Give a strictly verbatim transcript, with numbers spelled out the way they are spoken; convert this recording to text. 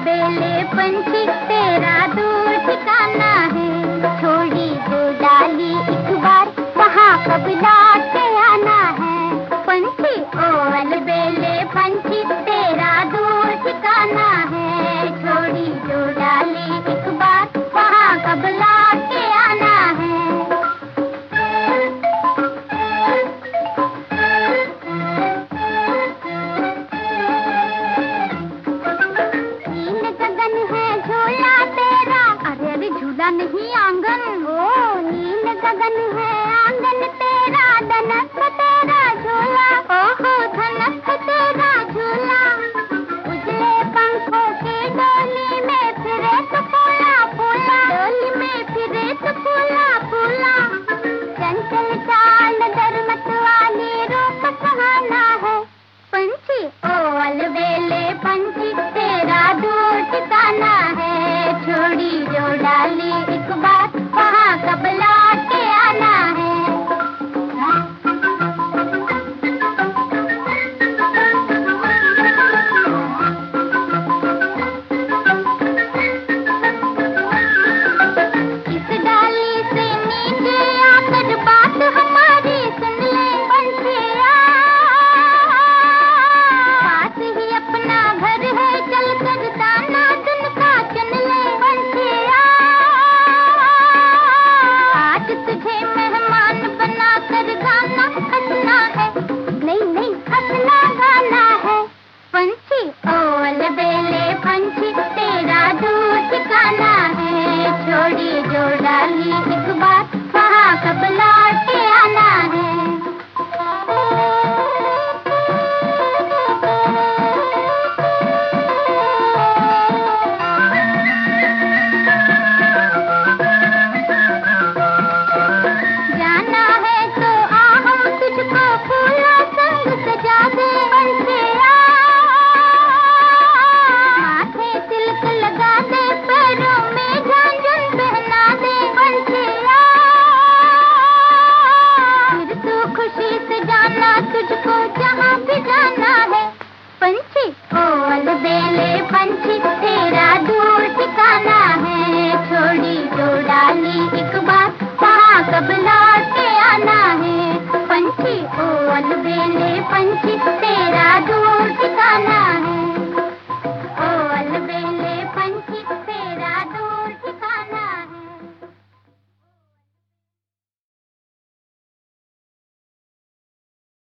बेले पंछी तेरा दूर ठिकाना है, छोड़ी दो डाली एक बार वहाँ कब लौट के आना है। पंछी ओ अलबेले पंछी तेरा दूर ठिकाना है, छोड़ी दो डाली एक बार वहाँ कब लौट के आना है। झूला तेरा, अरे अरे झूला नहीं आंगन, ओ नील गगन है